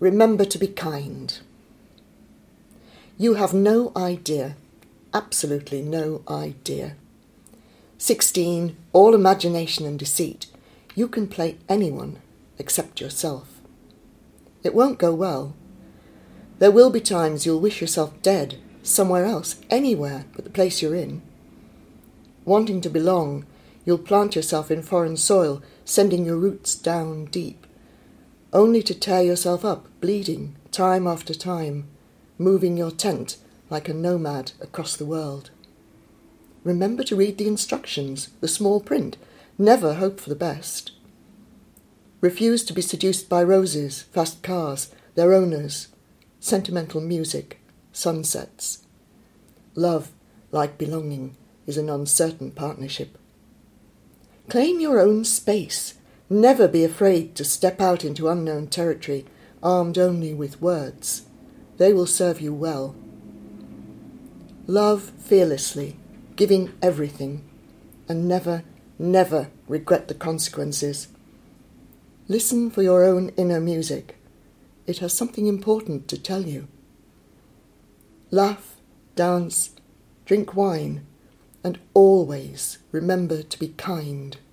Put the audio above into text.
remember to be kind. You have no idea, absolutely no idea. 16, all imagination and deceit. You can play anyone except yourself. It won't go well. There will be times you'll wish yourself dead, somewhere else, anywhere but the place you're in. Wanting to belong, you'll plant yourself in foreign soil, sending your roots down deep, only to tear yourself up, bleeding, time after time, moving your tent like a nomad across the world. Remember to read the instructions, the small print. Never hope for the best. Refuse to be seduced by roses, fast cars, their owners, sentimental music, sunsets. Love, like belonging, is an uncertain partnership. Claim your own space. Never be afraid to step out into unknown territory, armed only with words. They will serve you well. Love fearlessly, giving everything, and never, never regret the consequences. Listen for your own inner music. It has something important to tell you. Laugh, dance, drink wine, and always remember to be kind.